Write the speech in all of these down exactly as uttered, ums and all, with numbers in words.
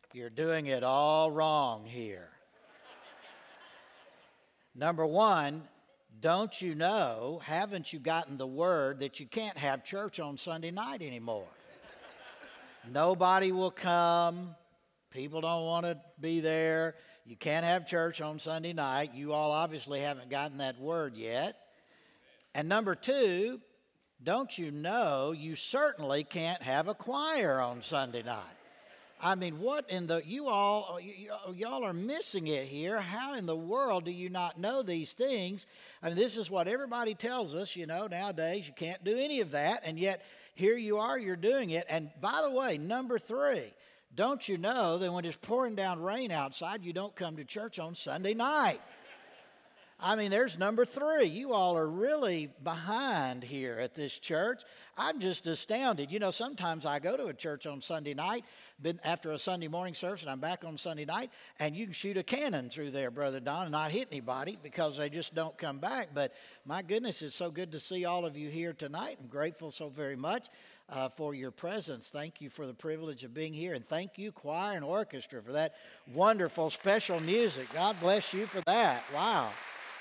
You're doing it all wrong here. Number one, don't you know, haven't you gotten the word that you can't have church on Sunday night anymore? Nobody will come. People don't want to be there. You can't have church on Sunday night. You all obviously haven't gotten that word yet. And number two, don't you know you certainly can't have a choir on Sunday night? I mean, what in the, you all, you, y'all are missing it here. How in the world do you not know these things? I mean, this is what everybody tells us, you know, nowadays you can't do any of that. And yet here you are, you're doing it. And by the way, number three, don't you know that when it's pouring down rain outside, you don't come to church on Sunday night? I mean, there's number three. You all are really behind here at this church. I'm just astounded. You know, sometimes I go to a church on Sunday night, been after a Sunday morning service, and I'm back on Sunday night, and you can shoot a cannon through there, Brother Don, and not hit anybody because they just don't come back. But my goodness, it's so good to see all of you here tonight. I'm grateful so very much uh, for your presence. Thank you for the privilege of being here, and thank you, choir and orchestra, for that wonderful special music. God bless you for that. Wow.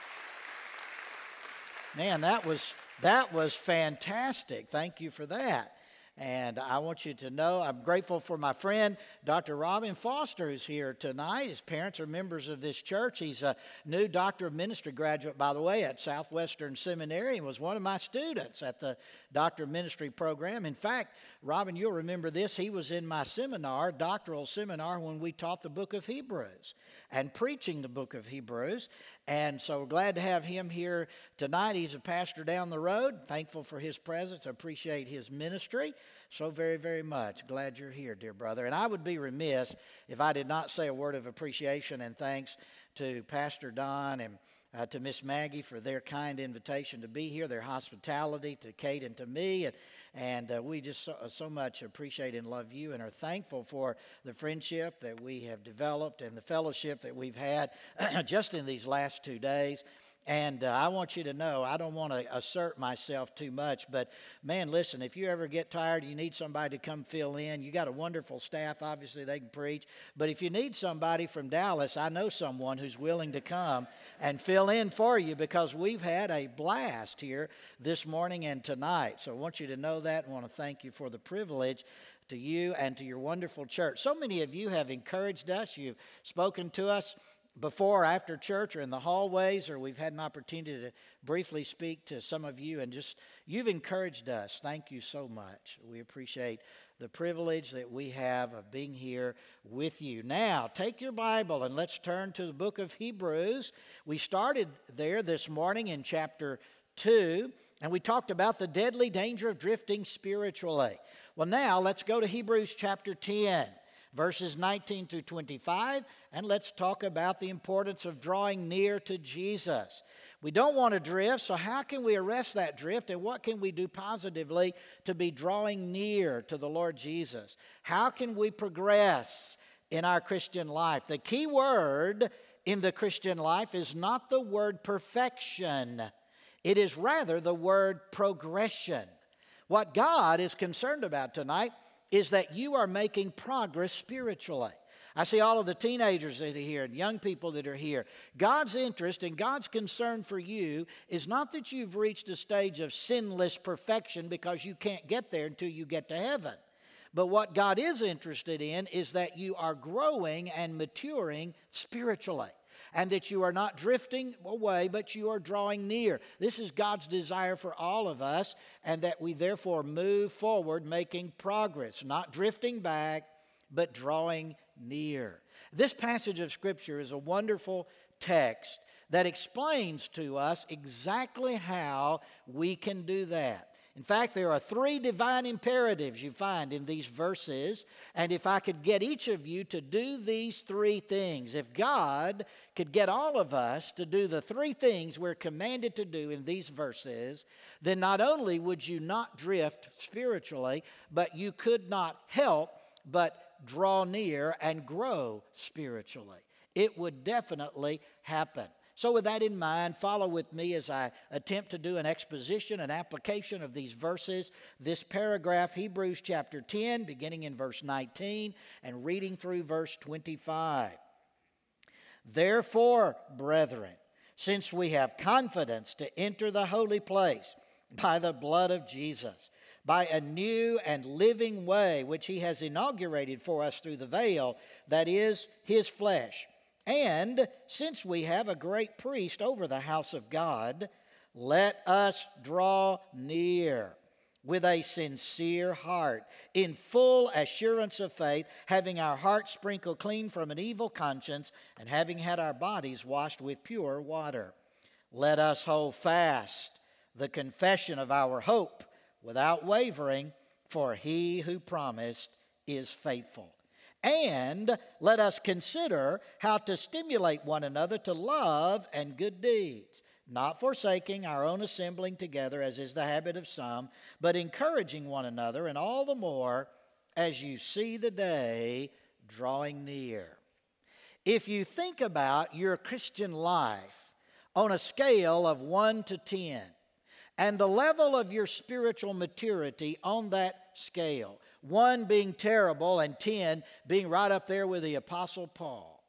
Man, that was that was fantastic. Thank you for that. And I want you to know I'm grateful for my friend, Doctor Robin Foster, who's here tonight. His parents are members of this church. He's a new Doctor of Ministry graduate, by the way, at Southwestern Seminary, and was one of my students at the Doctor of Ministry program. In fact, Robin, you'll remember this. He was in my seminar, doctoral seminar, when we taught the book of Hebrews and preaching the book of Hebrews. And so we're glad to have him here tonight. He's a pastor down the road. Thankful for his presence. I appreciate his ministry so very, very much. Glad you're here, dear brother. And I would be remiss if I did not say a word of appreciation and thanks to Pastor Don and uh, to Miss Maggie for their kind invitation to be here, their hospitality to Kate and to me. And, and uh, we just so, so much appreciate and love you and are thankful for the friendship that we have developed and the fellowship that we've had just in these last two days. And uh, I want you to know, I don't want to assert myself too much, but man, listen, if you ever get tired, you need somebody to come fill in. You got a wonderful staff, obviously they can preach. But if you need somebody from Dallas, I know someone who's willing to come and fill in for you, because we've had a blast here this morning and tonight. So I want you to know that and want to thank you for the privilege to you and to your wonderful church. So many of you have encouraged us. You've spoken to us before or after church or in the hallways, or we've had an opportunity to briefly speak to some of you, and just you've encouraged us. Thank you so much. We appreciate the privilege that we have of being here with you. Now, take your Bible and let's turn to the book of Hebrews. We started there this morning in chapter two, and we talked about the deadly danger of drifting spiritually. Well, now let's go to Hebrews chapter ten. Verses nineteen to twenty-five, and let's talk about the importance of drawing near to Jesus. We don't want to drift, so how can we arrest that drift, and what can we do positively to be drawing near to the Lord Jesus? How can we progress in our Christian life? The key word in the Christian life is not the word perfection. It is rather the word progression. What God is concerned about tonight is that you are making progress spiritually. I see all of the teenagers that are here and young people that are here. God's interest and God's concern for you is not that you've reached a stage of sinless perfection, because you can't get there until you get to heaven. But what God is interested in is that you are growing and maturing spiritually, and that you are not drifting away, but you are drawing near. This is God's desire for all of us, and that we therefore move forward, making progress, not drifting back, but drawing near. This passage of Scripture is a wonderful text that explains to us exactly how we can do that. In fact, there are three divine imperatives you find in these verses, and if I could get each of you to do these three things, if God could get all of us to do the three things we're commanded to do in these verses, then not only would you not drift spiritually, but you could not help but draw near and grow spiritually. It would definitely happen. So with that in mind, follow with me as I attempt to do an exposition, an application of these verses, this paragraph, Hebrews chapter ten, beginning in verse nineteen and reading through verse twenty-five. Therefore, brethren, since we have confidence to enter the holy place by the blood of Jesus, by a new and living way which he has inaugurated for us through the veil, that is, his flesh. And since we have a great priest over the house of God, let us draw near with a sincere heart, in full assurance of faith, having our hearts sprinkled clean from an evil conscience, and having had our bodies washed with pure water. Let us hold fast the confession of our hope without wavering, for he who promised is faithful. And let us consider how to stimulate one another to love and good deeds, not forsaking our own assembling together, as is the habit of some, but encouraging one another, and all the more as you see the day drawing near. If you think about your Christian life on a scale of one to ten, and the level of your spiritual maturity on that scale, one being terrible and ten being right up there with the Apostle Paul,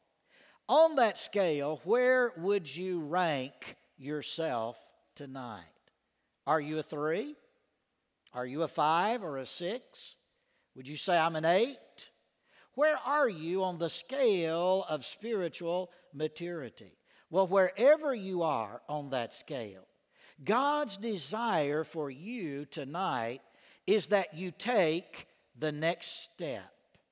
on that scale, where would you rank yourself tonight? Are you a three? Are you a five or a six? Would you say I'm an eight? Where are you on the scale of spiritual maturity? Well, wherever you are on that scale, God's desire for you tonight is that you take the next step.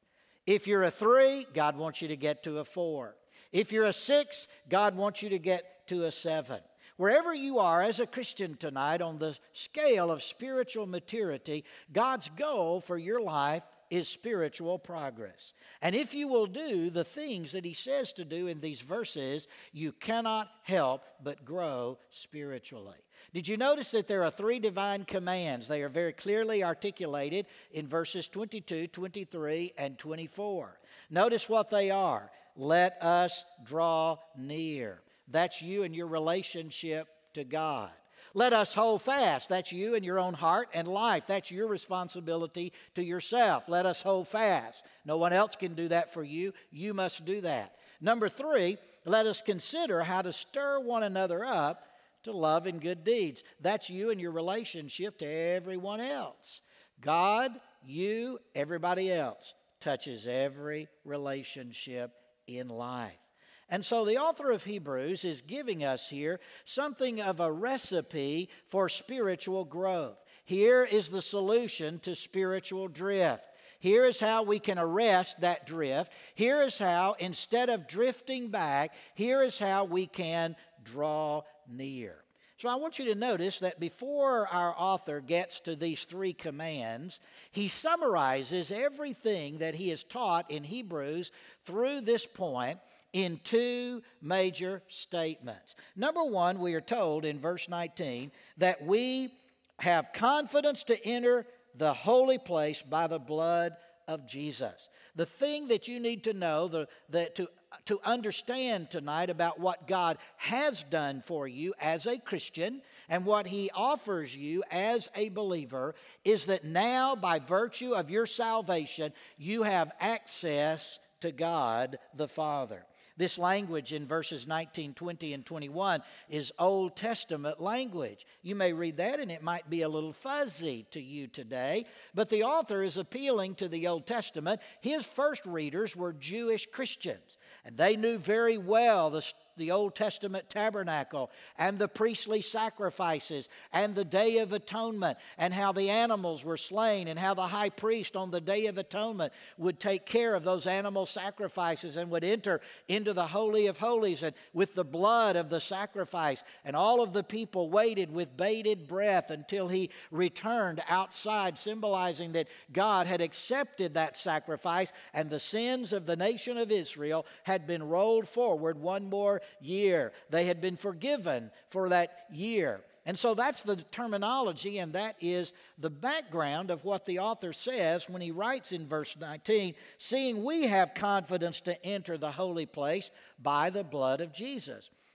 If you're a three, God wants you to get to a four. If you're a six, God wants you to get to a seven. Wherever you are as a Christian tonight on the scale of spiritual maturity, God's goal for your life is spiritual progress. And if you will do the things that he says to do in these verses, you cannot help but grow spiritually. Did you notice that there are three divine commands? They are very clearly articulated in verses twenty-two, twenty-three, and twenty-four. Notice what they are. Let us draw near. That's you and your relationship to God. Let us hold fast. That's you and your own heart and life. That's your responsibility to yourself. Let us hold fast. No one else can do that for you. You must do that. Number three, let us consider how to stir one another up to love and good deeds. That's you and your relationship to everyone else. God, you, everybody else touches every relationship in life. And so the author of Hebrews is giving us here something of a recipe for spiritual growth. Here is the solution to spiritual drift. Here is how we can arrest that drift. Here is how, instead of drifting back, here is how we can draw near. So I want you to notice that before our author gets to these three commands, he summarizes everything that he has taught in Hebrews through this point in two major statements. Number one, we are told in verse nineteen that we have confidence to enter the holy place by the blood of Jesus. The thing that you need to know, the, the, to, to understand tonight about what God has done for you as a Christian and what he offers you as a believer, is that now, by virtue of your salvation, you have access to God the Father. This language in verses nineteen, twenty, and twenty-one is Old Testament language. You may read that and it might be a little fuzzy to you today, but the author is appealing to the Old Testament. His first readers were Jewish Christians, and they knew very well the the Old Testament tabernacle and the priestly sacrifices and the Day of Atonement and how the animals were slain and how the high priest on the Day of Atonement would take care of those animal sacrifices and would enter into the Holy of Holies and with the blood of the sacrifice, and all of the people waited with bated breath until he returned outside, symbolizing that God had accepted that sacrifice and the sins of the nation of Israel had been rolled forward one more year. They had been forgiven for that year. And so that's the terminology, and that is the background of what the author says when he writes in verse nineteen, seeing we have confidence to enter the holy place by the blood of Jesus.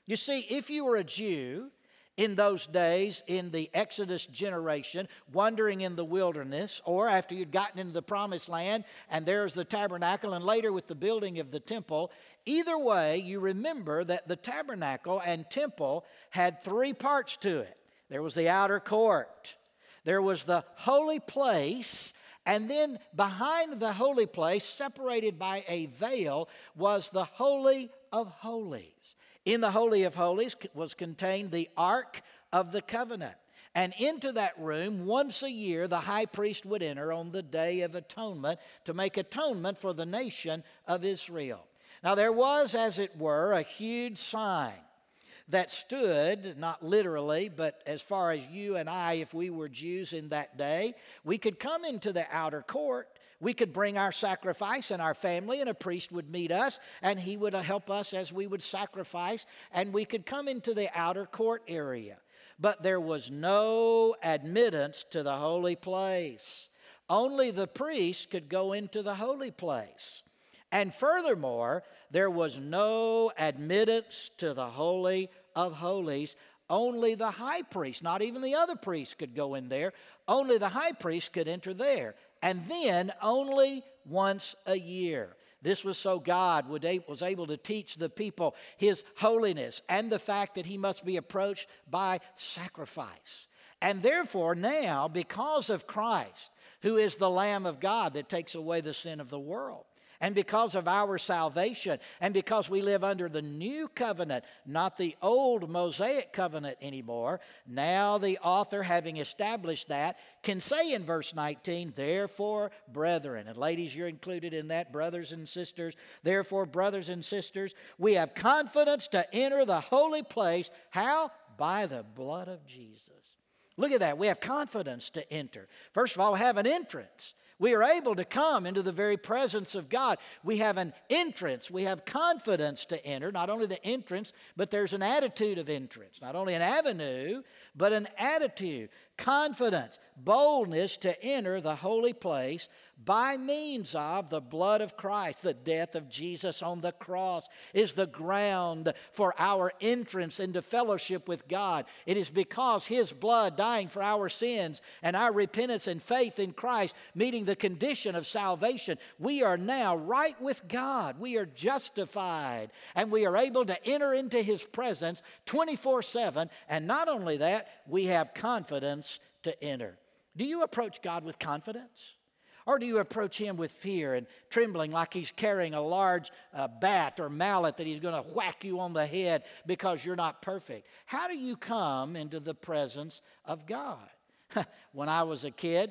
You see, if you were a Jew in those days, in the Exodus generation, wandering in the wilderness, or after you'd gotten into the promised land, and there's the tabernacle, and later with the building of the temple, either way, you remember that the tabernacle and temple had three parts to it. There was the outer court, there was the holy place, and then behind the holy place, separated by a veil, was the Holy of Holies. In the Holy of Holies was contained the Ark of the Covenant. And into that room, once a year, the high priest would enter on the Day of Atonement to make atonement for the nation of Israel. Now, there was, as it were, a huge sign that stood, not literally, but as far as you and I, if we were Jews in that day, we could come into the outer court. We could bring our sacrifice and our family, and a priest would meet us, and he would help us as we would sacrifice, and we could come into the outer court area. But there was no admittance to the holy place. Only the priest could go into the holy place. And furthermore, there was no admittance to the Holy of Holies. Only the high priest, not even the other priests could go in there. Only the high priest could enter there. And then only once a year. This was so God would, was able to teach the people His holiness and the fact that He must be approached by sacrifice. And therefore now, because of Christ, who is the Lamb of God that takes away the sin of the world, and because of our salvation, and because we live under the new covenant, not the old Mosaic covenant anymore, now the author, having established that, can say in verse nineteen, therefore, brethren, and ladies, you're included in that, brothers and sisters, therefore, brothers and sisters, we have confidence to enter the holy place. How? By the blood of Jesus. Look at that. We have confidence to enter. First of all, we have an entrance. We are able to come into the very presence of God. We have an entrance. We have confidence to enter. Not only the entrance, but there's an attitude of entrance. Not only an avenue, but an attitude. Confidence, boldness to enter the holy place by means of the blood of Christ. The death of Jesus on the cross is the ground for our entrance into fellowship with God. It is because His blood dying for our sins and our repentance and faith in Christ, meeting the condition of salvation, we are now right with God. We are justified, and we are able to enter into His presence twenty-four seven. And not only that, we have confidence to enter. Do you approach God with confidence? Or do you approach Him with fear and trembling like He's carrying a large uh, bat or mallet that He's going to whack you on the head because you're not perfect? How do you come into the presence of God? When I was a kid,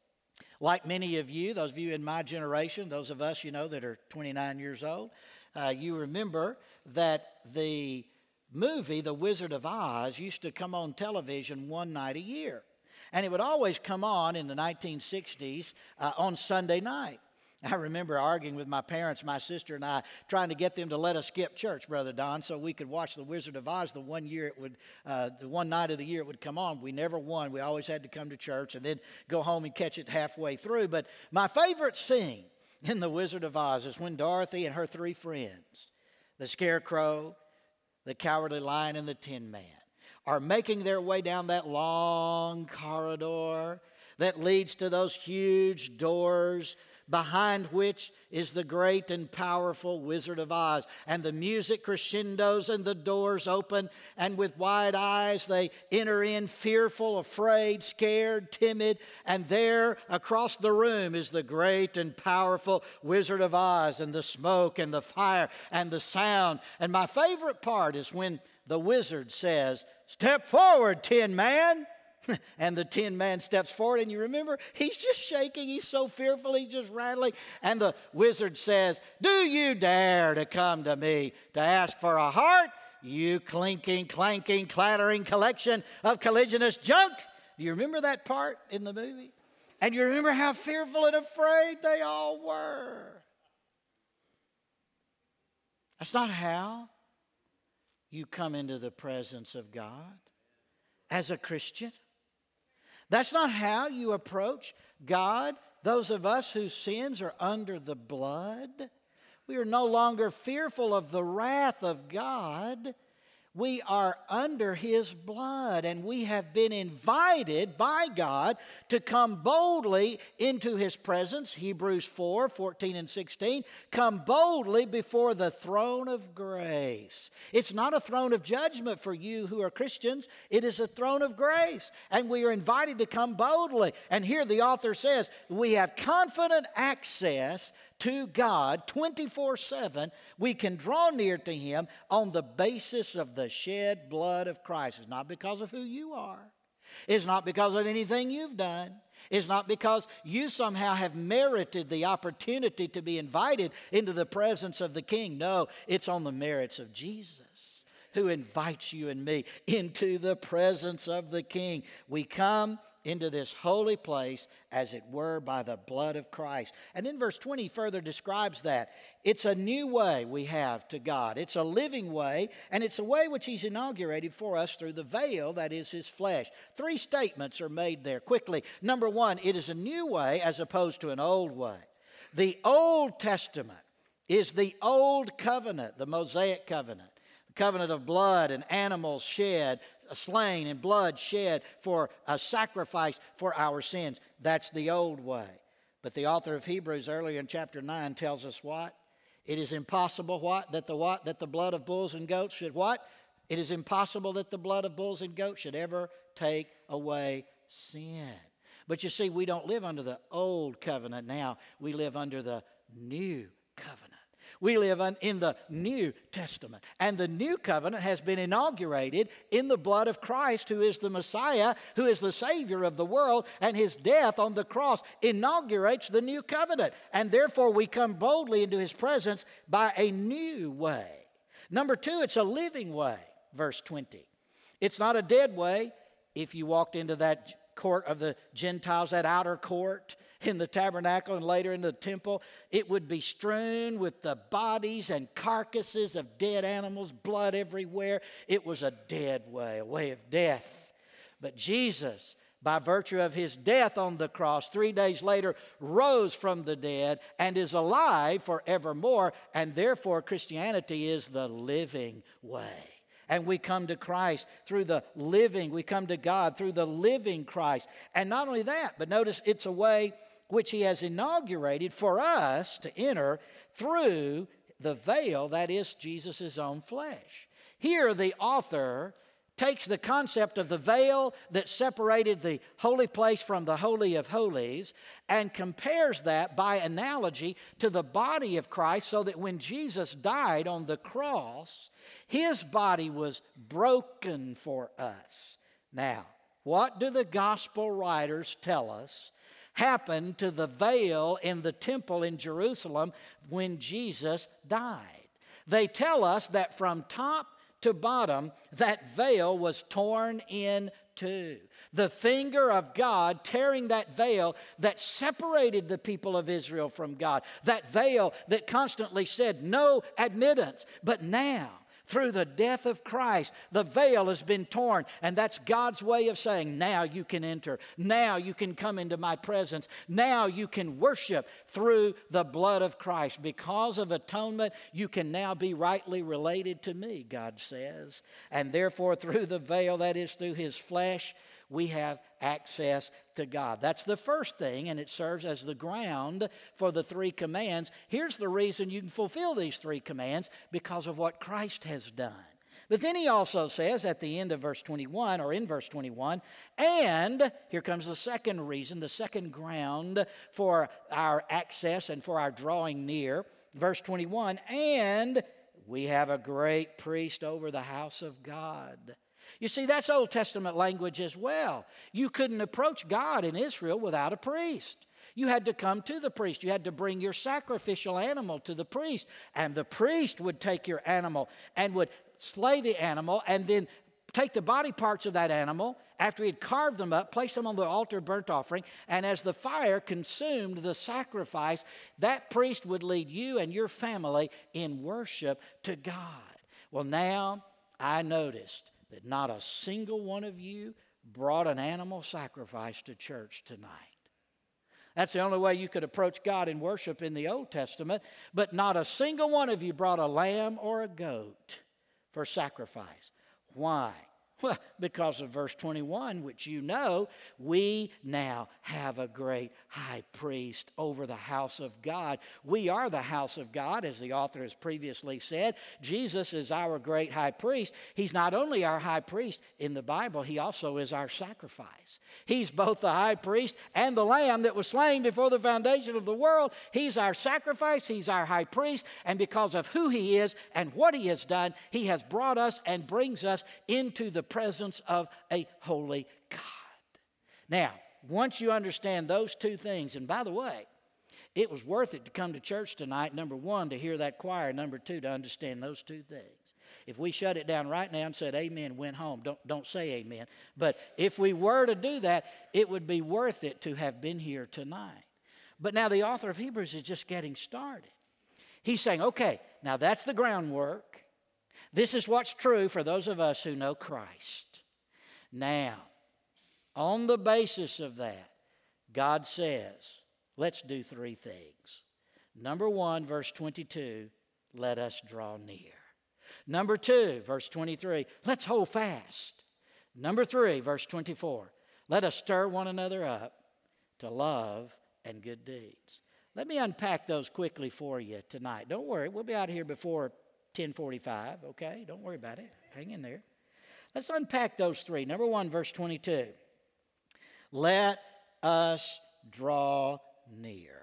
like many of you, those of you in my generation, those of us, you know, that are twenty-nine years old, uh, you remember that the movie, The Wizard of Oz, used to come on television one night a year. And it would always come on in the nineteen sixties uh, on Sunday night. I remember arguing with my parents, my sister and I, trying to get them to let us skip church, Brother Don, so we could watch The Wizard of Oz the one year it would, uh, the one night of the year it would come on. We never won. We always had to come to church and then go home and catch it halfway through. But my favorite scene in The Wizard of Oz is when Dorothy and her three friends, the Scarecrow, the Cowardly Lion, and the Tin Man, are making their way down that long corridor that leads to those huge doors behind which is the great and powerful Wizard of Oz. And the music crescendos and the doors open, and with wide eyes they enter in, fearful, afraid, scared, timid, and there across the room is the great and powerful Wizard of Oz, and the smoke and the fire and the sound. And my favorite part is when the wizard says, "Step forward, Tin Man." And the Tin Man steps forward, and you remember, he's just shaking. He's so fearful, he's just rattling. And the wizard says, "Do you dare to come to me to ask for a heart, you clinking, clanking, clattering collection of colliginous junk?" Do you remember that part in the movie? And you remember how fearful and afraid they all were. That's not how you come into the presence of God as a Christian. That's not how you approach God. Those of us whose sins are under the blood, we are no longer fearful of the wrath of God. We are under His blood, and we have been invited by God to come boldly into His presence. Hebrews four, fourteen and sixteen. Come boldly before the throne of grace. It's not a throne of judgment for you who are Christians. It is a throne of grace, and we are invited to come boldly. And here the author says, we have confident access to God twenty-four seven. We can draw near to Him on the basis of the shed blood of Christ. It's not because of who you are. It's not because of anything you've done. It's not because you somehow have merited the opportunity to be invited into the presence of the King. No, it's on the merits of Jesus, who invites you and me into the presence of the King. We come into this holy place, as it were, by the blood of Christ. And then verse twenty further describes that. It's a new way we have to God. It's a living way, and it's a way which He's inaugurated for us through the veil, that is His flesh. Three statements are made there quickly. Number one, it is a new way as opposed to an old way. The Old Testament is the old covenant, the Mosaic covenant. Covenant of blood and animals shed, slain and blood shed for a sacrifice for our sins. That's the old way. But the author of Hebrews earlier in chapter nine tells us what? It is impossible what? That the what? That the blood of bulls and goats should what? It is impossible that the blood of bulls and goats should ever take away sin. But you see, we don't live under the old covenant now. We live under the new covenant. We live in the New Testament. And the New Covenant has been inaugurated in the blood of Christ, who is the Messiah, who is the Savior of the world, and His death on the cross inaugurates the New Covenant. And therefore we come boldly into His presence by a new way. Number two, it's a living way, verse twenty. It's not a dead way. If you walked into that court of the Gentiles, that outer court in the tabernacle and later in the temple, it would be strewn with the bodies and carcasses of dead animals, blood everywhere. It was a dead way, a way of death. But Jesus, by virtue of His death on the cross, three days later rose from the dead and is alive forevermore, and therefore Christianity is the living way. And we come to Christ through the living, we come to God through the living Christ. And not only that, but notice it's a way which He has inaugurated for us to enter through the veil, that is Jesus' own flesh. Here the author takes the concept of the veil that separated the holy place from the Holy of Holies and compares that by analogy to the body of Christ, so that when Jesus died on the cross, His body was broken for us. Now, what do the gospel writers tell us happened to the veil in the temple in Jerusalem when Jesus died? They tell us that from top to bottom, that veil was torn in two. The finger of God tearing that veil that separated the people of Israel from God. That veil that constantly said no admittance. But now, through the death of Christ, the veil has been torn. And that's God's way of saying, now you can enter. Now you can come into my presence. Now you can worship through the blood of Christ. Because of atonement, you can now be rightly related to me, God says. And therefore, through the veil, that is through His flesh, we have access to God. That's the first thing, and it serves as the ground for the three commands. Here's the reason you can fulfill these three commands: because of what Christ has done. But then he also says at the end of verse twenty-one, or in verse twenty-one, and here comes the second reason, the second ground for our access and for our drawing near. Verse twenty-one, and we have a great priest over the house of God. You see, that's Old Testament language as well. You couldn't approach God in Israel without a priest. You had to come to the priest. You had to bring your sacrificial animal to the priest. And the priest would take your animal and would slay the animal and then take the body parts of that animal after he'd carved them up, place them on the altar of burnt offering, and as the fire consumed the sacrifice, that priest would lead you and your family in worship to God. Well, now I noticed that not a single one of you brought an animal sacrifice to church tonight. That's the only way you could approach God in worship in the Old Testament, but not a single one of you brought a lamb or a goat for sacrifice. Why? Well, because of verse twenty-one, which you know, we now have a great high priest over the house of God. We are the house of God, as the author has previously said. Jesus is our great high priest. He's not only our high priest in the Bible, he also is our sacrifice. He's both the high priest and the lamb that was slain before the foundation of the world. He's our sacrifice, he's our high priest, and because of who he is and what he has done, he has brought us and brings us into the presence of a holy God. Now, once you understand those two things, and by the way, it was worth it to come to church tonight, number one, to hear that choir, number two, to understand those two things. If we shut it down right now and said amen, went home, don't, don't say amen. But if we were to do that, it would be worth it to have been here tonight. But now the author of Hebrews is just getting started. He's saying, okay, now that's the groundwork. This is what's true for those of us who know Christ. Now, on the basis of that, God says, let's do three things. Number one, verse twenty-two, let us draw near. Number two, verse twenty-three, let's hold fast. Number three, verse twenty-four, let us stir one another up to love and good deeds. Let me unpack those quickly for you tonight. Don't worry, we'll be out here before ten forty-five, okay? Don't worry about it. Hang in there. Let's unpack those three. Number one, verse twenty-two. Let us draw near.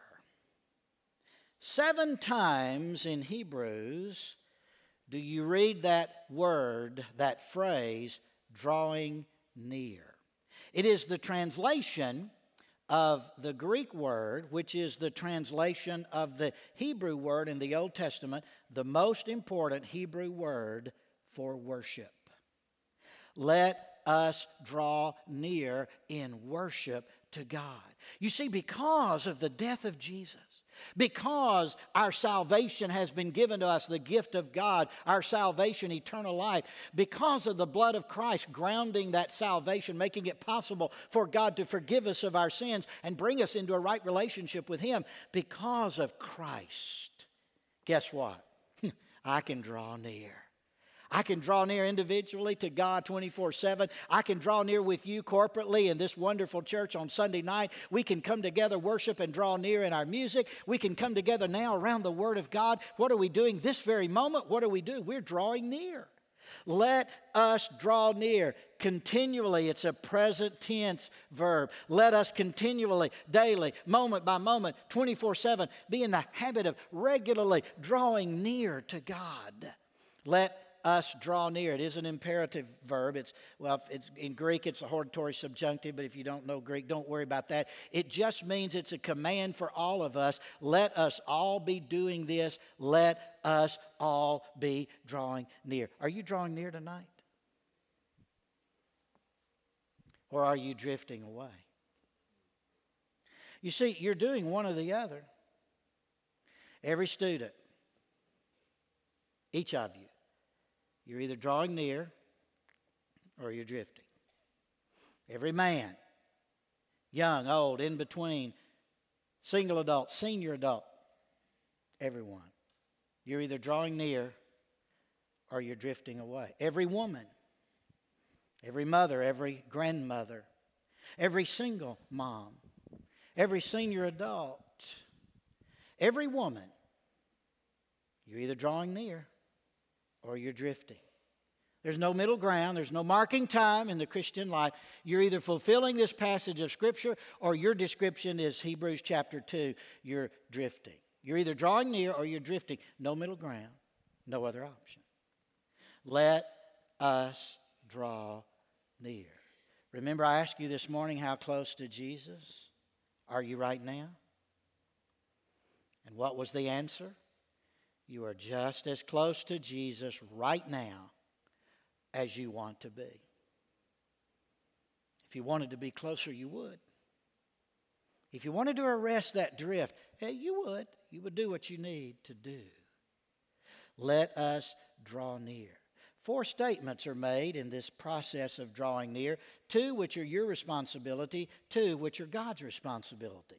Seven times in Hebrews do you read that word, that phrase, drawing near. It is the translation of the Greek word, which is the translation of the Hebrew word in the Old Testament, the most important Hebrew word for worship. Let us draw near in worship to God. You see, because of the death of Jesus, because our salvation has been given to us, the gift of God, our salvation, eternal life, because of the blood of Christ grounding that salvation, making it possible for God to forgive us of our sins and bring us into a right relationship with Him, because of Christ, guess what? I can draw near. I can draw near individually to God twenty-four seven. I can draw near with you corporately in this wonderful church on Sunday night. We can come together, worship, and draw near in our music. We can come together now around the Word of God. What are we doing this very moment? What do we do? We're drawing near. Let us draw near continually. It's a present tense verb. Let us continually, daily, moment by moment, twenty-four seven, be in the habit of regularly drawing near to God. Let us draw near. It is an imperative verb. It's, well, it's in Greek, it's a hortatory subjunctive, but if you don't know Greek, don't worry about that. It just means it's a command for all of us. Let us all be doing this. Let us all be drawing near. Are you drawing near tonight? Or are you drifting away? You see, you're doing one or the other. Every student, each of you, you're either drawing near or you're drifting. Every man, young, old, in between, single adult, senior adult, everyone. You're either drawing near or you're drifting away. Every woman, every mother, every grandmother, every single mom, every senior adult, every woman, you're either drawing near or you're drifting. There's no middle ground. There's no marking time in the Christian life. You're either fulfilling this passage of Scripture or your description is Hebrews chapter two. You're drifting. You're either drawing near or you're drifting. No middle ground. No other option. Let us draw near. Remember, I asked you this morning, how close to Jesus are you right now? And what was the answer? You are just as close to Jesus right now as you want to be. If you wanted to be closer, you would. If you wanted to arrest that drift, hey, you would. You would do what you need to do. Let us draw near. Four statements are made in this process of drawing near. Two which are your responsibility. Two which are God's responsibility.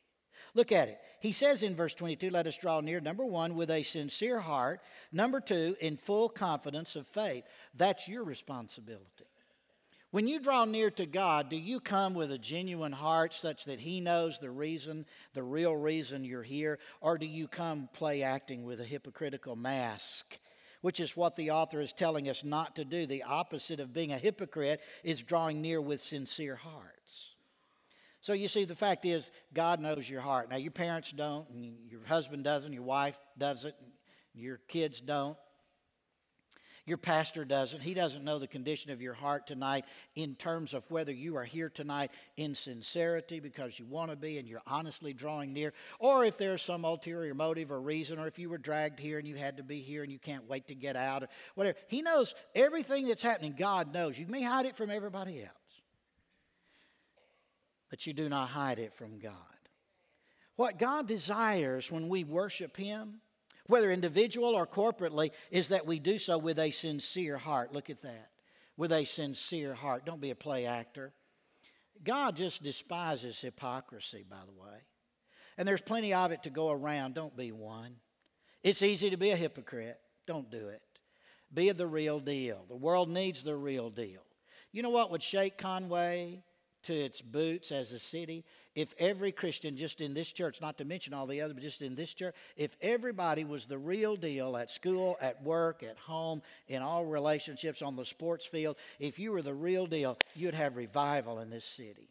Look at it. He says in verse twenty-two, let us draw near, number one, with a sincere heart. Number two, in full confidence of faith. That's your responsibility. When you draw near to God, do you come with a genuine heart such that He knows the reason, the real reason you're here? Or do you come play acting with a hypocritical mask? Which is what the author is telling us not to do. The opposite of being a hypocrite is drawing near with sincere hearts. So you see, the fact is, God knows your heart. Now, your parents don't, and your husband doesn't, your wife doesn't, your kids don't. Your pastor doesn't. He doesn't know the condition of your heart tonight in terms of whether you are here tonight in sincerity because you want to be and you're honestly drawing near, or if there's some ulterior motive or reason, or if you were dragged here and you had to be here and you can't wait to get out, or whatever. He knows everything that's happening. God knows. You may hide it from everybody else, but you do not hide it from God. What God desires when we worship Him, whether individual or corporately, is that we do so with a sincere heart. Look at that. With a sincere heart. Don't be a play actor. God just despises hypocrisy, by the way. And there's plenty of it to go around. Don't be one. It's easy to be a hypocrite. Don't do it. Be the real deal. The world needs the real deal. You know what would shake Conway to its boots as a city? If every Christian just in this church, not to mention all the other, but just in this church, if everybody was the real deal at school, at work, at home, in all relationships, on the sports field, if you were the real deal, you'd have revival in this city.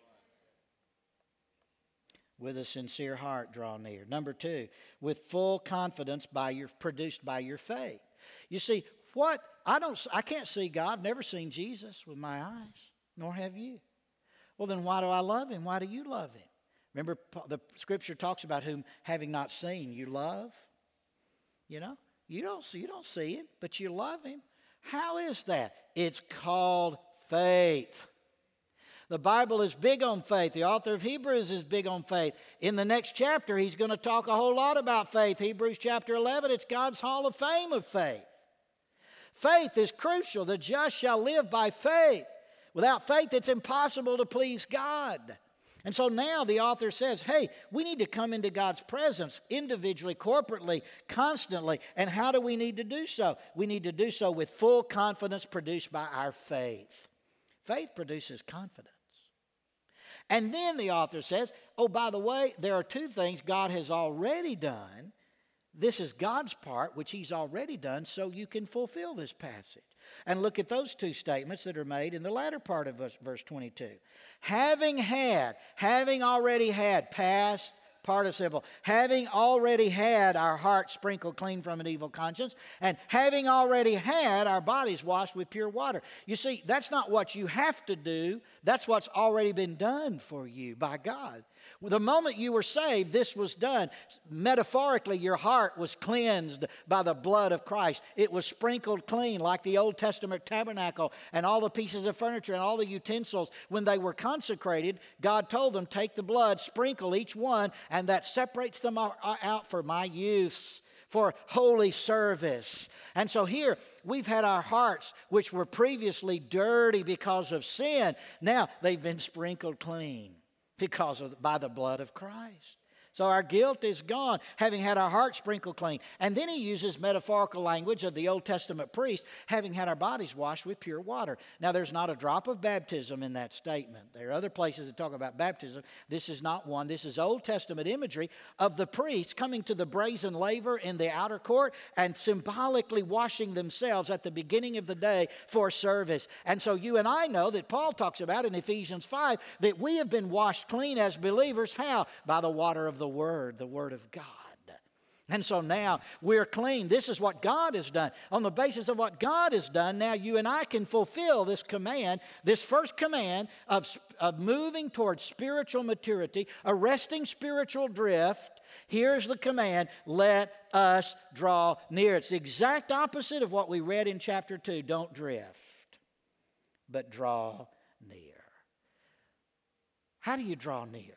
With a sincere heart, draw near. Number two, with full confidence by your, produced by your faith. You see, what I don't, I can't see God. I've never seen Jesus with my eyes, nor have you. Well, then why do I love Him? Why do you love Him? Remember, the Scripture talks about whom having not seen you love. You know, you don't see, you don't see Him, but you love Him. How is that? It's called faith. The Bible is big on faith. The author of Hebrews is big on faith. In the next chapter, he's going to talk a whole lot about faith. Hebrews chapter eleven, it's God's hall of fame of faith. Faith is crucial. The just shall live by faith. Without faith, it's impossible to please God. And so now the author says, hey, we need to come into God's presence individually, corporately, constantly. And how do we need to do so? We need to do so with full confidence produced by our faith. Faith produces confidence. And then the author says, oh, by the way, there are two things God has already done. This is God's part, which He's already done, so you can fulfill this passage. And look at those two statements that are made in the latter part of verse twenty-two. Having had, having already had, past participle, having already had our hearts sprinkled clean from an evil conscience, and having already had our bodies washed with pure water. You see, that's not what you have to do. That's what's already been done for you by God. The moment you were saved, this was done. Metaphorically, your heart was cleansed by the blood of Christ. It was sprinkled clean like the Old Testament tabernacle and all the pieces of furniture and all the utensils. When they were consecrated, God told them, take the blood, sprinkle each one, and that separates them out for my use, for holy service. And so here, we've had our hearts, which were previously dirty because of sin. Now, they've been sprinkled clean. Because of, by the blood of Christ. So our guilt is gone, having had our hearts sprinkled clean. And then he uses metaphorical language of the Old Testament priest, having had our bodies washed with pure water. Now, there's not a drop of baptism in that statement. There are other places that talk about baptism. This is not one. This is Old Testament imagery of the priests coming to the brazen laver in the outer court and symbolically washing themselves at the beginning of the day for service. And so you and I know that Paul talks about in Ephesians five that we have been washed clean as believers. How? By the water of the Word, the Word of God. And so now we're clean. This is what God has done. On the basis of what God has done, now you and I can fulfill this command, this first command of, of moving towards spiritual maturity, arresting spiritual drift. Here's the command, let us draw near. It's the exact opposite of what we read in chapter two. Don't drift, but draw near. How do you draw near?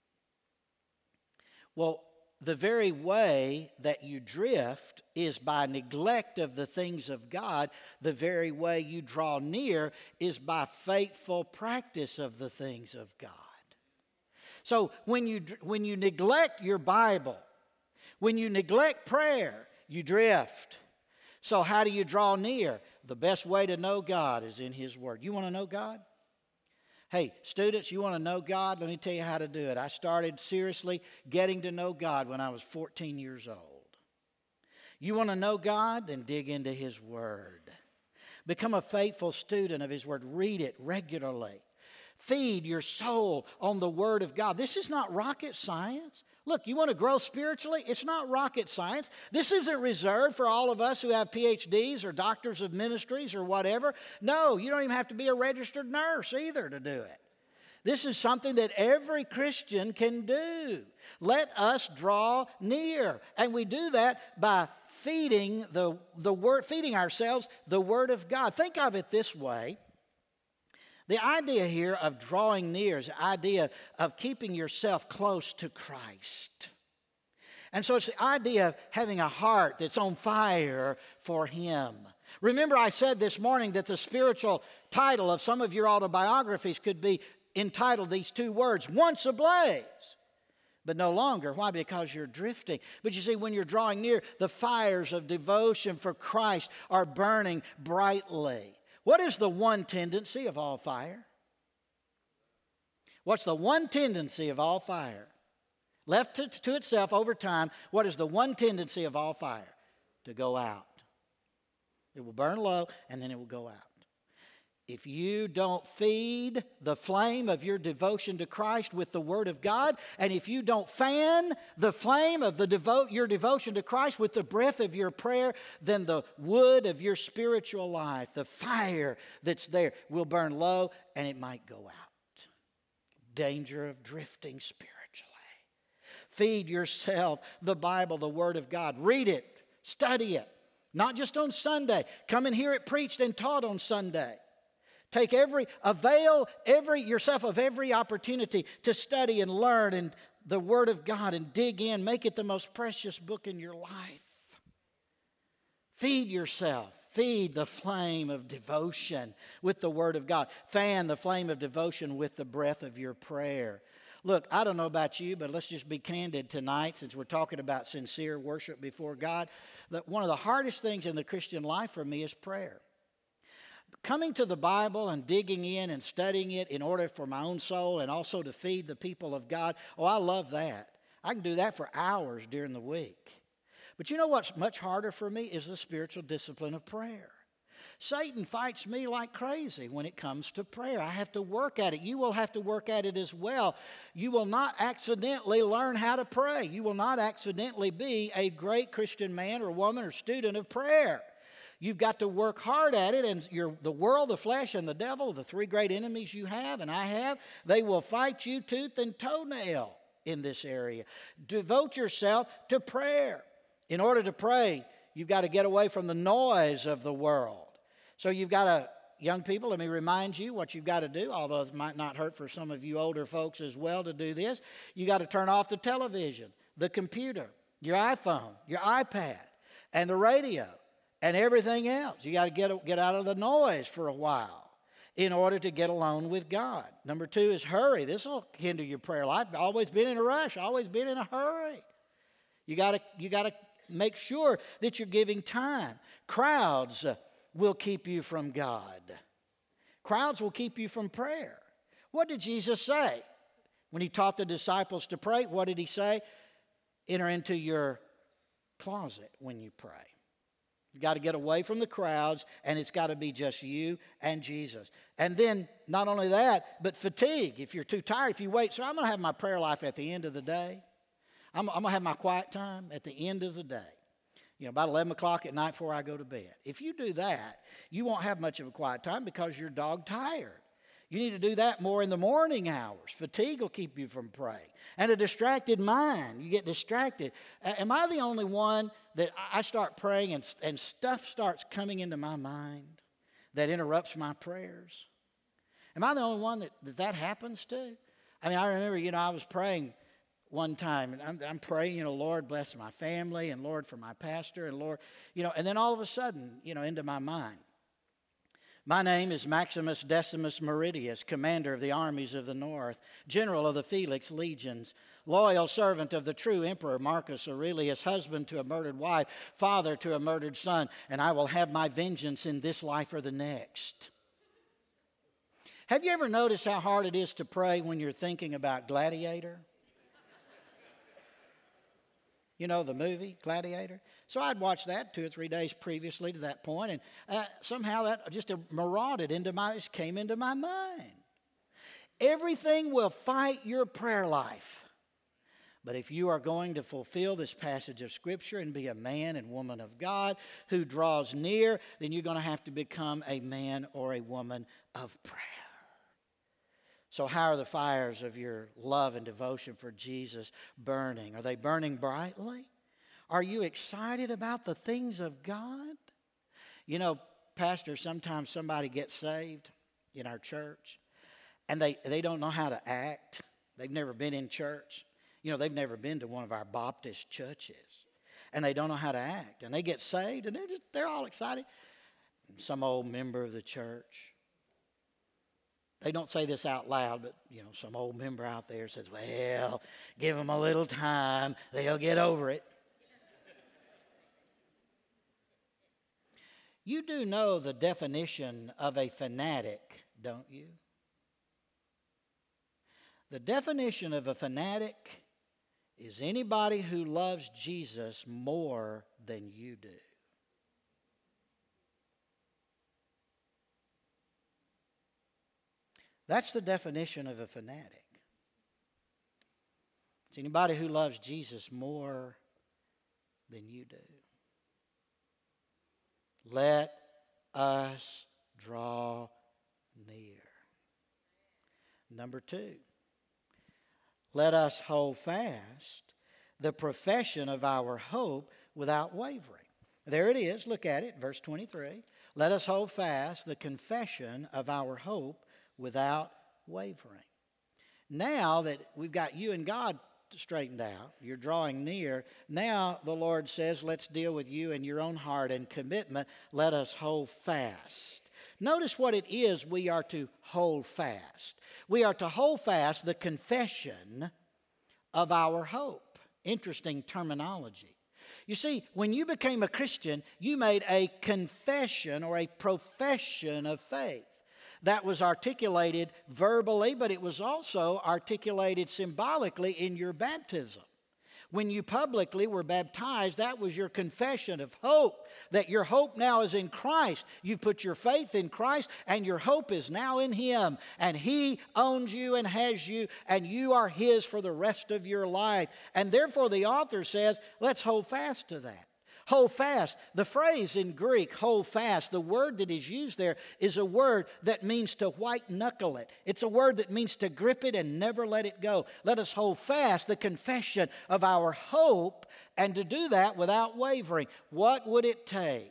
Well, the very way that you drift is by neglect of the things of God. The very way you draw near is by faithful practice of the things of God. So when you, when you neglect your Bible, when you neglect prayer, you drift. So how do you draw near? The best way to know God is in His Word. You want to know God? Hey, students, you want to know God? Let me tell you how to do it. I started seriously getting to know God when I was fourteen years old. You want to know God? Then dig into His Word. Become a faithful student of His Word. Read it regularly. Feed your soul on the Word of God. This is not rocket science. Look, you want to grow spiritually? It's not rocket science. This isn't reserved for all of us who have P H Ds or doctors of ministries or whatever. No, you don't even have to be a registered nurse either to do it. This is something that every Christian can do. Let us draw near. And we do that by feeding the, the word, feeding ourselves the Word of God. Think of it this way. The idea here of drawing near is the idea of keeping yourself close to Christ. And so it's the idea of having a heart that's on fire for Him. Remember, I said this morning that the spiritual title of some of your autobiographies could be entitled these two words, Once Ablaze. But no longer. Why? Because you're drifting. But you see, when you're drawing near, the fires of devotion for Christ are burning brightly. What is the one tendency of all fire? What's the one tendency of all fire? Left to, to itself over time, what is the one tendency of all fire? To go out. It will burn low and then it will go out. If you don't feed the flame of your devotion to Christ with the Word of God, and if you don't fan the flame of the devo- your devotion to Christ with the breath of your prayer, then the wood of your spiritual life, the fire that's there, will burn low and it might go out. Danger of drifting spiritually. Feed yourself the Bible, the Word of God. Read it, study it, not just on Sunday. Come and hear it preached and taught on Sunday. Take every, avail every yourself of every opportunity to study and learn in the Word of God and dig in. Make it the most precious book in your life. Feed yourself. Feed the flame of devotion with the Word of God. Fan the flame of devotion with the breath of your prayer. Look, I don't know about you, but let's just be candid tonight since we're talking about sincere worship before God. That one of the hardest things in the Christian life for me is prayer. Coming to the Bible and digging in and studying it in order for my own soul and also to feed the people of God, oh, I love that. I can do that for hours during the week. But you know what's much harder for me is the spiritual discipline of prayer. Satan fights me like crazy when it comes to prayer. I have to work at it. You will have to work at it as well. You will not accidentally learn how to pray. You will not accidentally be a great Christian man or woman or student of prayer. You've got to work hard at it, and you're, the world, the flesh, and the devil, the three great enemies you have and I have, they will fight you tooth and toenail in this area. Devote yourself to prayer. In order to pray, you've got to get away from the noise of the world. So you've got to, young people, let me remind you what you've got to do, although it might not hurt for some of you older folks as well to do this. You've got to turn off the television, the computer, your iPhone, your iPad, and the radio. And everything else. You got to get, get out of the noise for a while in order to get alone with God. Number two is hurry. This will hinder your prayer life. Always been in a rush. Always been in a hurry. You got to you got to make sure that you're giving time. Crowds uh, will keep you from God. Crowds will keep you from prayer. What did Jesus say when He taught the disciples to pray? What did He say? Enter into your closet when you pray. You've got to get away from the crowds, and it's got to be just you and Jesus. And then, not only that, but fatigue. If you're too tired, if you wait, so I'm going to have my prayer life at the end of the day. I'm, I'm going to have my quiet time at the end of the day. You know, about eleven o'clock at night before I go to bed. If you do that, you won't have much of a quiet time because you're dog tired. You need to do that more in the morning hours. Fatigue will keep you from praying. And a distracted mind. You get distracted. Am I the only one that I start praying and, and stuff starts coming into my mind that interrupts my prayers? Am I the only one that that, that happens to? I mean, I remember, you know, I was praying one time, and I'm, I'm praying, you know, Lord, bless my family, and Lord, for my pastor, and Lord, you know, and then all of a sudden, you know, into my mind, My name is Maximus Decimus Meridius, commander of the armies of the north, general of the Felix legions, loyal servant of the true emperor Marcus Aurelius, husband to a murdered wife, father to a murdered son, and I will have my vengeance in this life or the next. Have you ever noticed how hard it is to pray when you're thinking about Gladiator? You know the movie, Gladiator? So I'd watched that two or three days previously to that point, and uh, somehow that just marauded into my, just came into my mind. Everything will fight your prayer life. But if you are going to fulfill this passage of Scripture and be a man and woman of God who draws near, then you're going to have to become a man or a woman of prayer. So how are the fires of your love and devotion for Jesus burning? Are they burning brightly? Are you excited about the things of God? You know, Pastor, sometimes somebody gets saved in our church and they, they don't know how to act. They've never been in church. You know, they've never been to one of our Baptist churches. And they don't know how to act. And they get saved and they're just, they're all excited. Some old member of the church, they don't say this out loud, but, you know, some old member out there says, well, give them a little time. They'll get over it. You do know the definition of a fanatic, don't you? The definition of a fanatic is anybody who loves Jesus more than you do. That's the definition of a fanatic. It's anybody who loves Jesus more than you do. Let us draw near. Number two, let us hold fast the profession of our hope without wavering. There it is. Look at it, verse twenty-three. Let us hold fast the confession of our hope without wavering. Now that we've got you and God straightened out, you're drawing near, now the Lord says, let's deal with you and your own heart and commitment. Let us hold fast. Notice what it is we are to hold fast. We are to hold fast the confession of our hope. Interesting terminology. You see, when you became a Christian, you made a confession or a profession of faith. That was articulated verbally, but it was also articulated symbolically in your baptism. When you publicly were baptized, that was your confession of hope, that your hope now is in Christ. You've put your faith in Christ, and your hope is now in Him. And He owns you and has you, and you are His for the rest of your life. And therefore, the author says, let's hold fast to that. Hold fast. The phrase in Greek, hold fast, the word that is used there is a word that means to white knuckle it. It's a word that means to grip it and never let it go. Let us hold fast the confession of our hope, and to do that without wavering. What would it take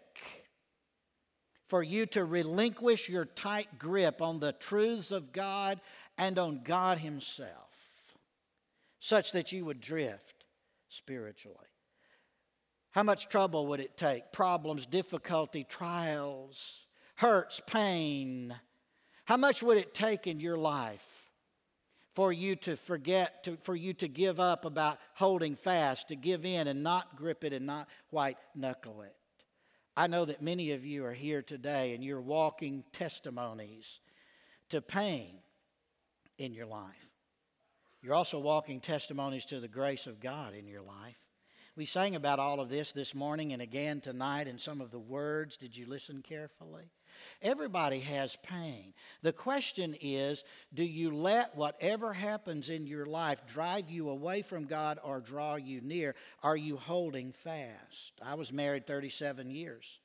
for you to relinquish your tight grip on the truths of God and on God Himself, such that you would drift spiritually? How much trouble would it take? Problems, difficulty, trials, hurts, pain. How much would it take in your life for you to forget, to, for you to give up about holding fast, to give in and not grip it and not white knuckle it? I know that many of you are here today and you're walking testimonies to pain in your life. You're also walking testimonies to the grace of God in your life. We sang about all of this this morning and again tonight in some of the words. Did you listen carefully? Everybody has pain. The question is, do you let whatever happens in your life drive you away from God or draw you near? Are you holding fast? I was married thirty-seven years.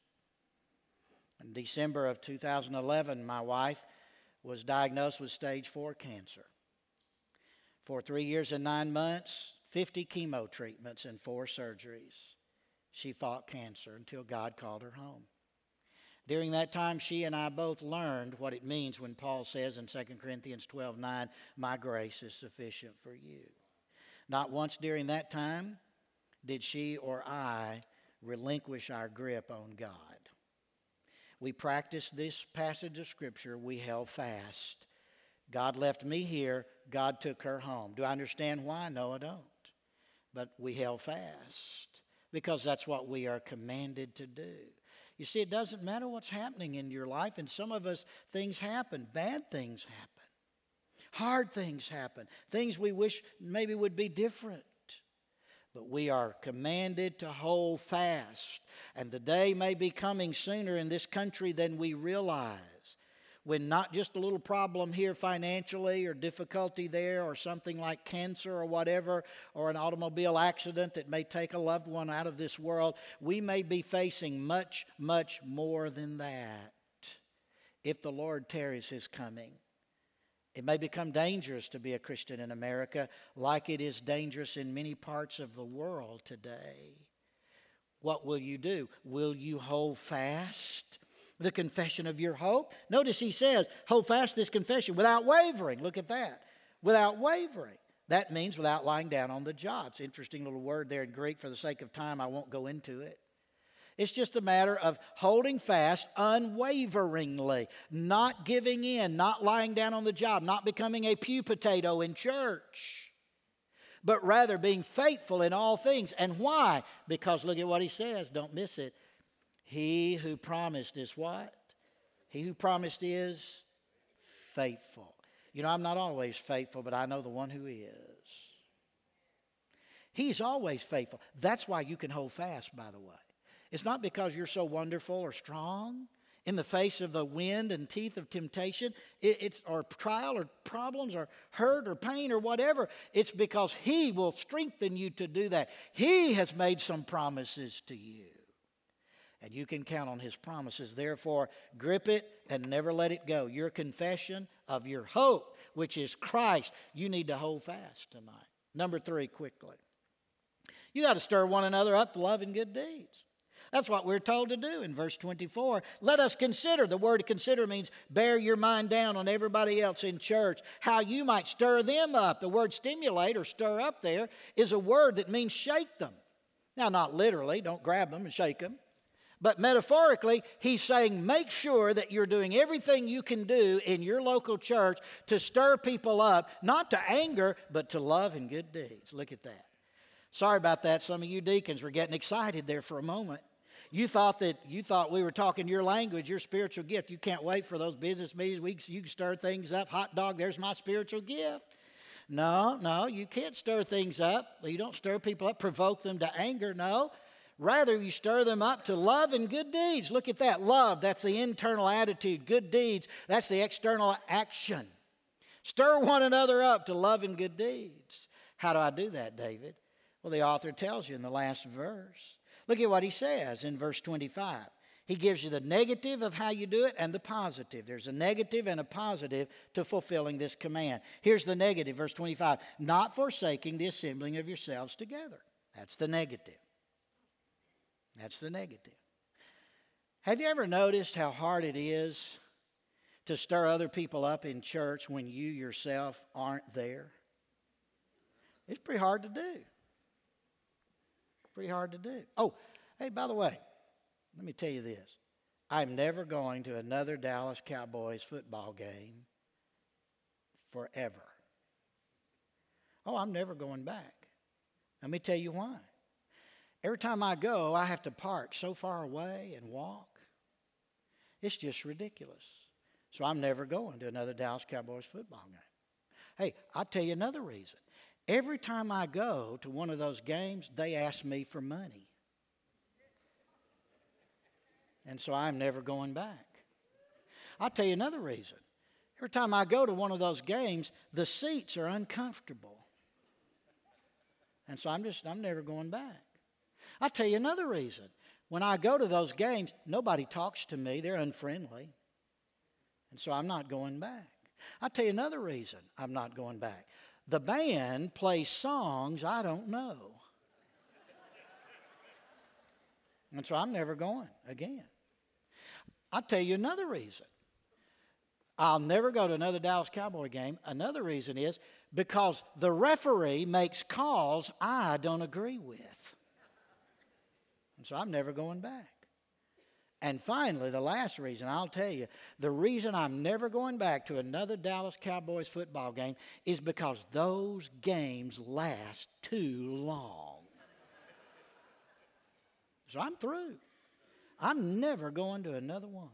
In December of two thousand eleven, my wife was diagnosed with stage four cancer. For three years and nine months, fifty chemo treatments and four surgeries. She fought cancer until God called her home. During that time, she and I both learned what it means when Paul says in Second Corinthians twelve nine, my grace is sufficient for you. Not once during that time did she or I relinquish our grip on God. we practiced this passage of Scripture. We held fast. God left me here. God took her home. Do I understand why? No, I don't. But we held fast because that's what we are commanded to do. You see, it doesn't matter what's happening in your life. And some of us, things happen. Bad things happen. Hard things happen. Things we wish maybe would be different. But we are commanded to hold fast. And the day may be coming sooner in this country than we realize, when not just a little problem here financially or difficulty there or something like cancer or whatever, or an automobile accident that may take a loved one out of this world, we may be facing much, much more than that if the Lord tarries His coming. It may become dangerous to be a Christian in America, like it is dangerous in many parts of the world today. What will you do? Will you hold fast the confession of your hope? Notice he says, hold fast this confession without wavering. Look at that. Without wavering. That means without lying down on the job. It's an interesting little word there in Greek. For the sake of time, I won't go into it. It's just a matter of holding fast unwaveringly, not giving in, not lying down on the job, not becoming a pew potato in church, but rather being faithful in all things. And why? Because look at what he says. Don't miss it. He who promised is what? He who promised is faithful. You know, I'm not always faithful, but I know the one who is. He's always faithful. That's why you can hold fast, by the way. It's not because you're so wonderful or strong in the face of the wind and teeth of temptation, it's or trial or problems or hurt or pain or whatever. It's because He will strengthen you to do that. He has made some promises to you, and you can count on His promises. Therefore, grip it and never let it go. Your confession of your hope, which is Christ, you need to hold fast tonight. Number three, quickly. You got to stir one another up to love and good deeds. That's what we're told to do in verse twenty-four. Let us consider. The word consider means bear your mind down on everybody else in church, how you might stir them up. The word stimulate or stir up there is a word that means shake them. Now, not literally, don't grab them and shake them. But metaphorically, he's saying make sure that you're doing everything you can do in your local church to stir people up, not to anger, but to love and good deeds. Look at that. Sorry about that. Some of you deacons were getting excited there for a moment. You thought that you thought we were talking your language, your spiritual gift. You can't wait for those business meetings. We, you can stir things up. Hot dog, there's my spiritual gift. No, no, you can't stir things up. You don't stir people up, provoke them to anger. No. Rather, you stir them up to love and good deeds. Look at that. Love, that's the internal attitude. Good deeds, that's the external action. Stir one another up to love and good deeds. How do I do that, David? Well, the author tells you in the last verse. Look at what he says in verse twenty-five. He gives you the negative of how you do it and the positive. There's a negative and a positive to fulfilling this command. Here's the negative, verse twenty-five. Not forsaking the assembling of yourselves together. That's the negative. That's the negative. Have you ever noticed how hard it is to stir other people up in church when you yourself aren't there? It's pretty hard to do. Pretty hard to do. Oh, hey, by the way, let me tell you this. I'm never going to another Dallas Cowboys football game forever. Oh, I'm never going back. Let me tell you why. Every time I go, I have to park so far away and walk. It's just ridiculous. So I'm never going to another Dallas Cowboys football game. Hey, I'll tell you another reason. Every time I go to one of those games, they ask me for money. And so I'm never going back. I'll tell you another reason. Every time I go to one of those games, the seats are uncomfortable. And so I'm just, I'm never going back. I'll tell you another reason. When I go to those games, nobody talks to me. They're unfriendly. And so I'm not going back. I'll tell you another reason I'm not going back. The band plays songs I don't know. And so I'm never going again. I'll tell you another reason. I'll never go to another Dallas Cowboy game. Another reason is because the referee makes calls I don't agree with. And so I'm never going back. And finally, the last reason, I'll tell you, the reason I'm never going back to another Dallas Cowboys football game is because those games last too long. So I'm through. I'm never going to another one.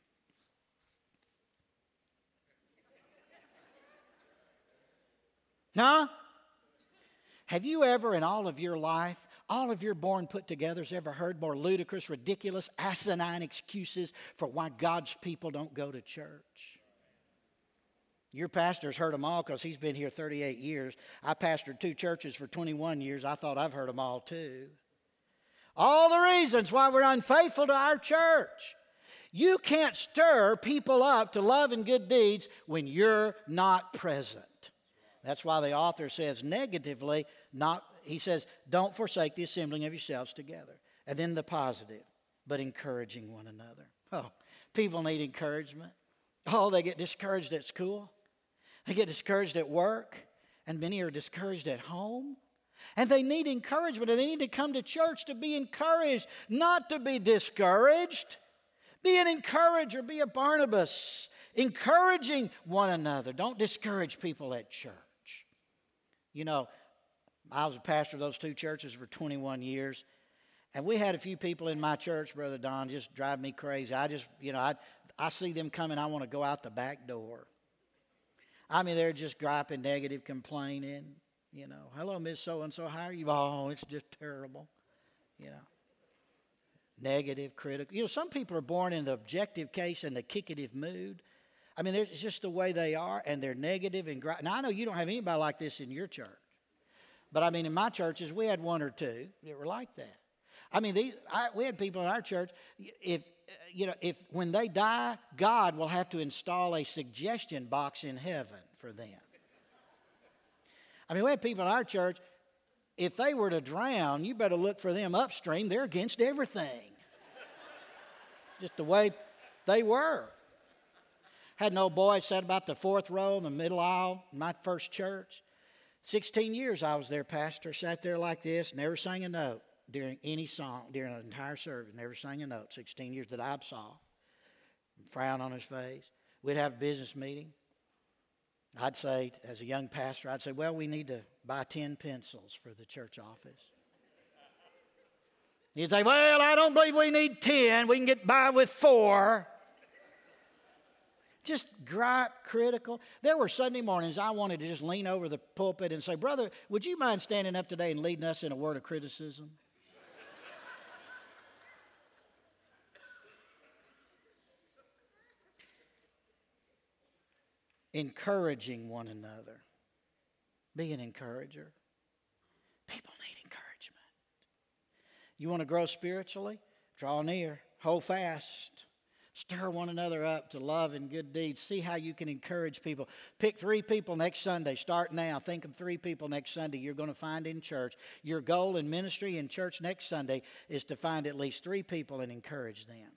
Huh? Have you ever in all of your life, all of your born put togethers, ever heard more ludicrous, ridiculous, asinine excuses for why God's people don't go to church? Your pastor's heard them all because he's been here thirty-eight years. I pastored two churches for twenty-one years. I thought I've heard them all too. All the reasons why we're unfaithful to our church. You can't stir people up to love and good deeds when you're not present. That's why the author says negatively, not, he says, don't forsake the assembling of yourselves together. And then the positive, but encouraging one another. Oh, people need encouragement. Oh, they get discouraged at school. They get discouraged at work. And many are discouraged at home. And they need encouragement. And they need to come to church to be encouraged, not to be discouraged. Be an encourager. Be a Barnabas. Encouraging one another. Don't discourage people at church. You know, I was a pastor of those two churches for twenty-one years. And we had a few people in my church, Brother Don, just drive me crazy. I just, you know, I, I see them coming, I want to go out the back door. I mean, they're just griping, negative, complaining. You know, hello, Miss So-and-so, how are you? Oh, it's just terrible. You know, negative, critical. You know, some people are born in the objective case and the kickative mood. I mean, it's just the way they are, and they're negative and gri- now I know you don't have anybody like this in your church, but I mean, in my churches, we had one or two that were like that. I mean, these, I, we had people in our church. If you know, if when they die, God will have to install a suggestion box in heaven for them. I mean, we had people in our church. If they were to drown, you better look for them upstream. They're against everything. Just the way they were. Had an old boy sat about the fourth row in the middle aisle in my first church. Sixteen years I was their pastor, sat there like this, never sang a note during any song, during an entire service, never sang a note. Sixteen years that I saw. Frown on his face. We'd have a business meeting. I'd say, as a young pastor, I'd say, well, we need to buy ten pencils for the church office. He'd say, well, I don't believe we need ten. We can get by with four. Just gripe, critical. There were Sunday mornings I wanted to just lean over the pulpit and say, brother, would you mind standing up today and leading us in a word of criticism? Encouraging one another. Be an encourager. People need encouragement. You want to grow spiritually? Draw near. Hold fast. Stir one another up to love and good deeds. See how you can encourage people. Pick three people next Sunday. Start now. Think of three people next Sunday you're going to find in church. Your goal in ministry in church next Sunday is to find at least three people and encourage them.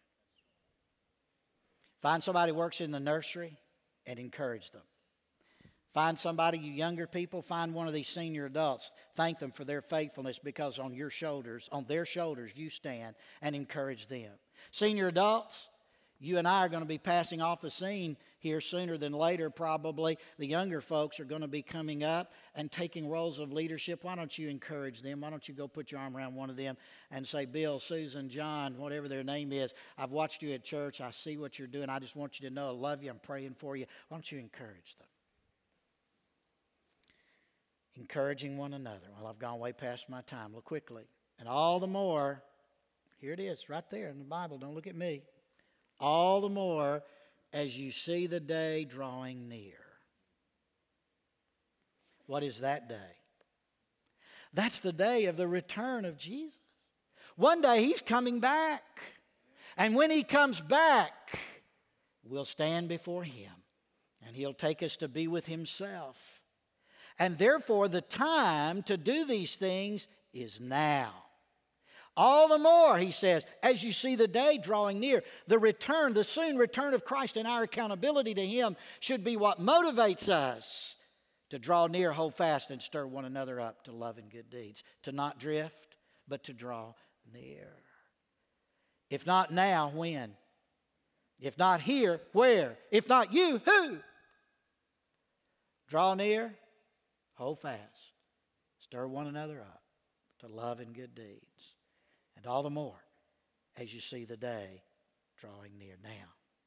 Find somebody who works in the nursery and encourage them. Find somebody, you younger people, find one of these senior adults. Thank them for their faithfulness because on your shoulders, on their shoulders you stand and encourage them. Senior adults, you and I are going to be passing off the scene here sooner than later probably. The younger folks are going to be coming up and taking roles of leadership. Why don't you encourage them? Why don't you go put your arm around one of them and say, Bill, Susan, John, whatever their name is, I've watched you at church. I see what you're doing. I just want you to know I love you. I'm praying for you. Why don't you encourage them? Encouraging one another. Well, I've gone way past my time. Look quickly. And all the more, here it is right there in the Bible. Don't look at me. All the more as you see the day drawing near. What is that day? That's the day of the return of Jesus. One day He's coming back. And when He comes back, we'll stand before Him. And He'll take us to be with Himself. And therefore, the time to do these things is now. All the more, he says, as you see the day drawing near, the return, the soon return of Christ and our accountability to Him should be what motivates us to draw near, hold fast, and stir one another up to love and good deeds. To not drift, but to draw near. If not now, when? If not here, where? If not you, who? Draw near, hold fast, stir one another up to love and good deeds. And all the more as you see the day drawing near now.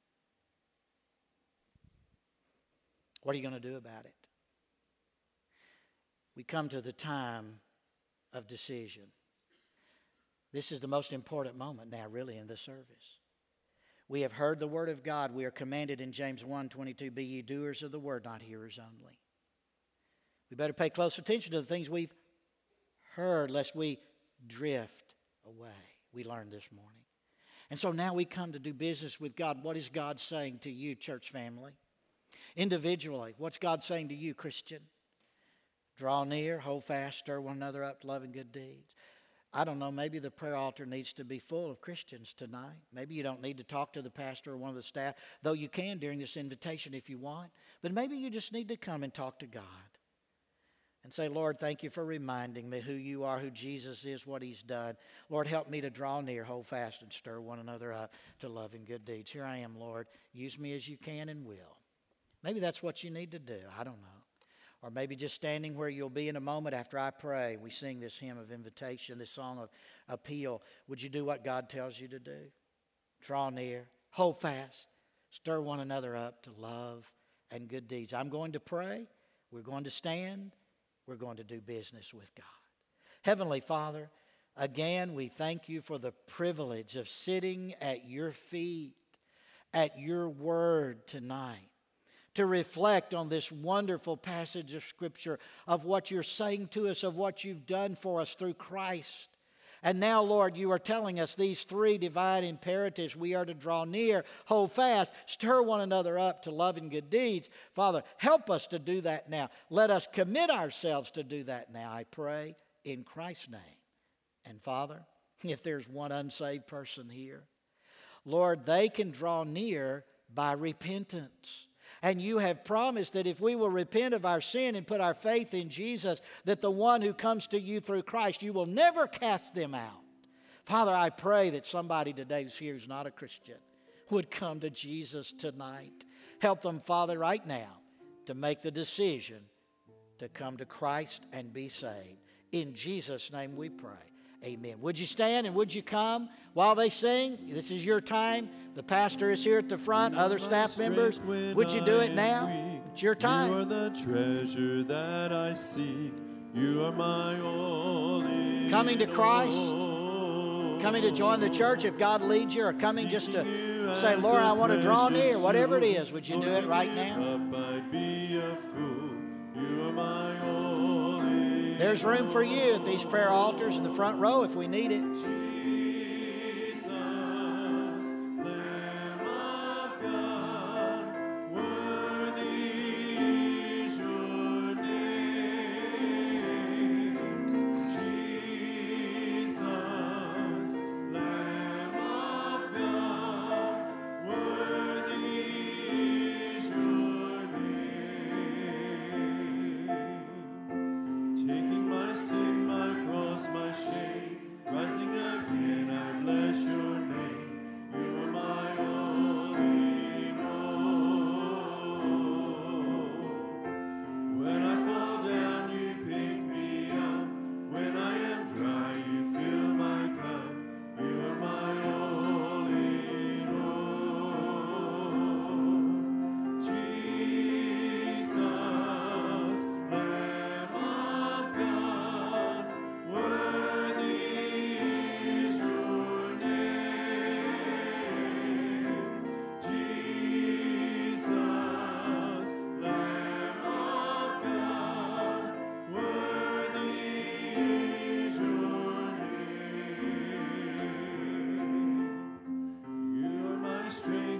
What are you going to do about it? We come to the time of decision. This is the most important moment now, really, in the service. We have heard the word of God. We are commanded in James one twenty-two, be ye doers of the word, not hearers only. We better pay close attention to the things we've heard, lest we drift away. We learned this morning. And so now we come to do business with God. What is God saying to you, church family? Individually, what's God saying to you, Christian? Draw near, hold fast, stir one another up to love and good deeds. I don't know, maybe the prayer altar needs to be full of Christians tonight. Maybe you don't need to talk to the pastor or one of the staff, though you can during this invitation if you want. But maybe you just need to come and talk to God and say, Lord, thank you for reminding me who you are, who Jesus is, what he's done. Lord, help me to draw near, hold fast, and stir one another up to love and good deeds. Here I am, Lord. Use me as you can and will. Maybe that's what you need to do. I don't know. Or maybe just standing where you'll be in a moment after I pray. We sing this hymn of invitation, this song of appeal. Would you do what God tells you to do? Draw near, hold fast, stir one another up to love and good deeds. I'm going to pray. We're going to stand. We're going to do business with God. Heavenly Father, again, we thank you for the privilege of sitting at your feet, at your word tonight, to reflect on this wonderful passage of Scripture of what you're saying to us, of what you've done for us through Christ. And now, Lord, you are telling us these three divine imperatives. We are to draw near, hold fast, stir one another up to love and good deeds. Father, help us to do that now. Let us commit ourselves to do that now, I pray, in Christ's name. And Father, if there's one unsaved person here, Lord, they can draw near by repentance. And you have promised that if we will repent of our sin and put our faith in Jesus, that the one who comes to you through Christ, you will never cast them out. Father, I pray that somebody today who's here who's not a Christian would come to Jesus tonight. Help them, Father, right now to make the decision to come to Christ and be saved. In Jesus' name we pray. Amen. Would you stand and would you come while they sing? This is your time. The pastor is here at the front. Other staff members, would you do it now? It's your time. You are the treasure that I seek. You are my only. Coming to Christ, coming to join the church if God leads you, or coming just to say, Lord, I want to draw near. Whatever it is, would you do it right now? There's room for you at these prayer altars in the front row if we need it. Jesus, Lamb of God, worthy is your name. Jesus, Lamb of God, worthy is your name. Taking my sin, my cross, my shame, rising again, I bless your name. You are my all in all. When I fall down, you pick me up. When I am dry, you fill my cup. You are my all in all. Jesus, Lamb of God, worthy is your name. Jesus, Lamb of God, worthy is your name. You are my strength.